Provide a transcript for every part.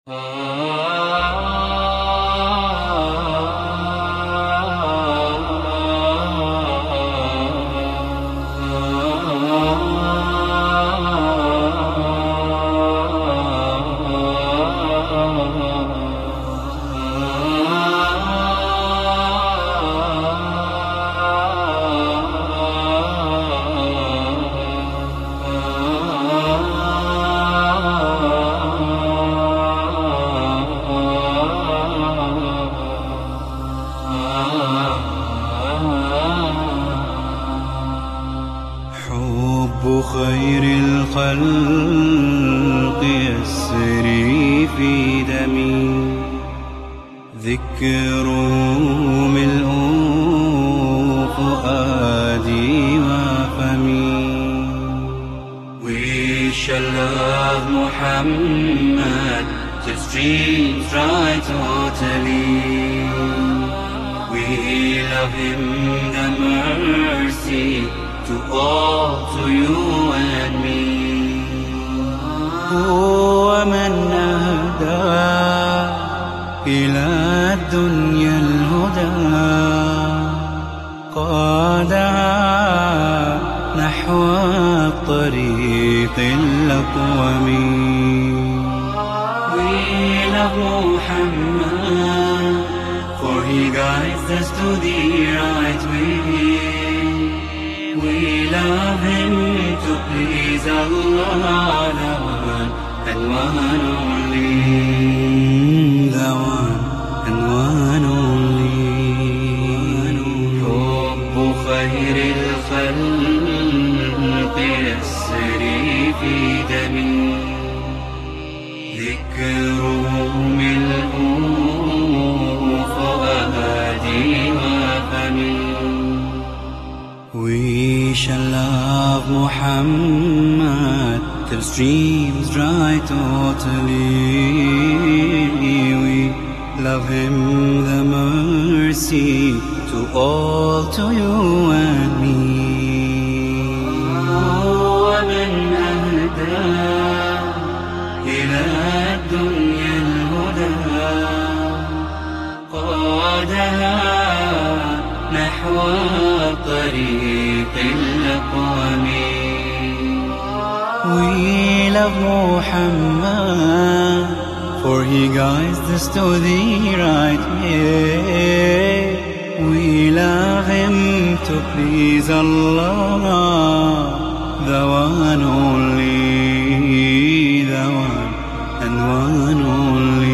حب خير الخلق يسري في دمي، ذكره ملء فؤادي وفمي. We shall love Muhammad till streams dry totally. We love him, the mercy to all, to you and me. هو من أهدى إلى الدنيا الهدى، قادها نحو الطريق الأقوم. We love Muhammad, for he guides us to the right way. We love him to please Allah, the one and one only, the one and one only. حب خير الخلق يسري في دمي، ذكره ملء فؤادي وفمي. We shall love Muhammad till streams dry totally. We love him, the mercy to all, to you and me. ومن أهدى إلى الدنيا الهدى، قادها نحو الطريق الأقوم. We love Muhammad, for he guides us to the right way. We love him to please Allah, the one only, the one and one only.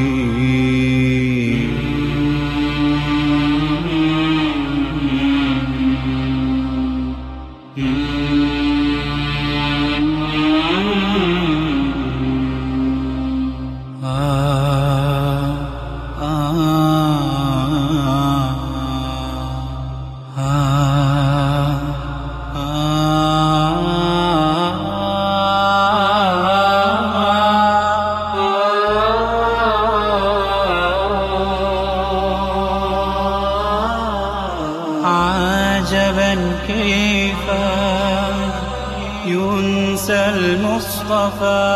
عجبا كيف ينسى المصطفى،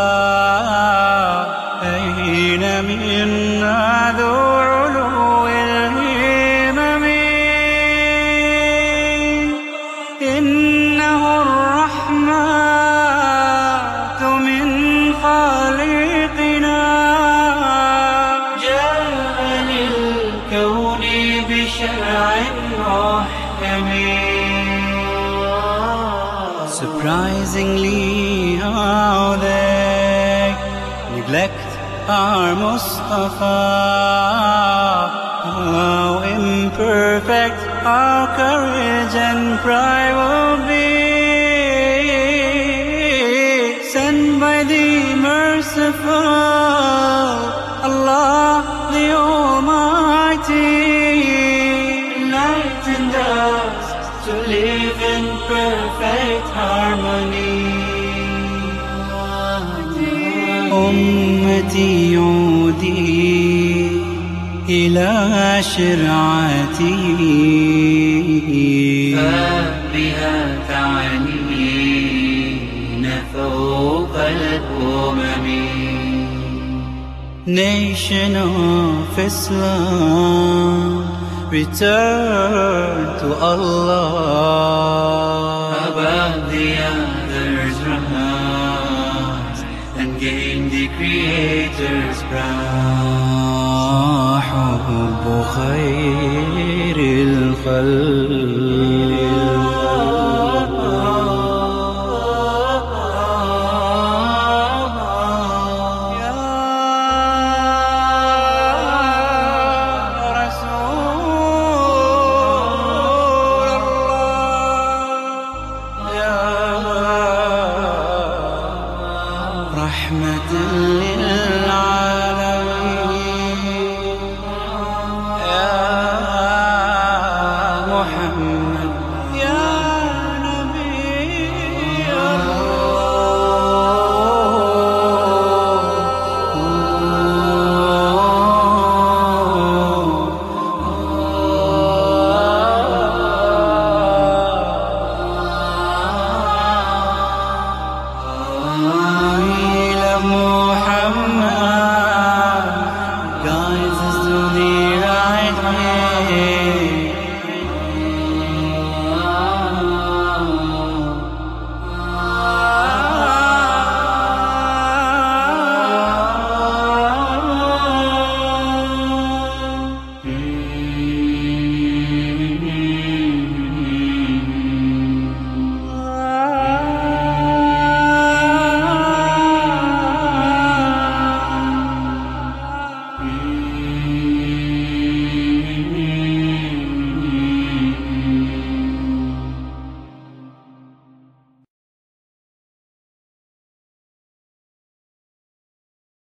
أين منا ذو علو الهمم. إنه الرحمة من خالقنا، جاء للكون بشرع محكم. Surprisingly how they neglect our Mustafa, how imperfect our courage and pride will be. Sent by the merciful Allah the Almighty, enlightened us to live in perfect harmony. أمتي عودي إلى شرعتي، فبها تعلين فوق الأمم. nation of Islam, return to Allah. Above the others rise and gain the Creator's brow. حب خير الخلق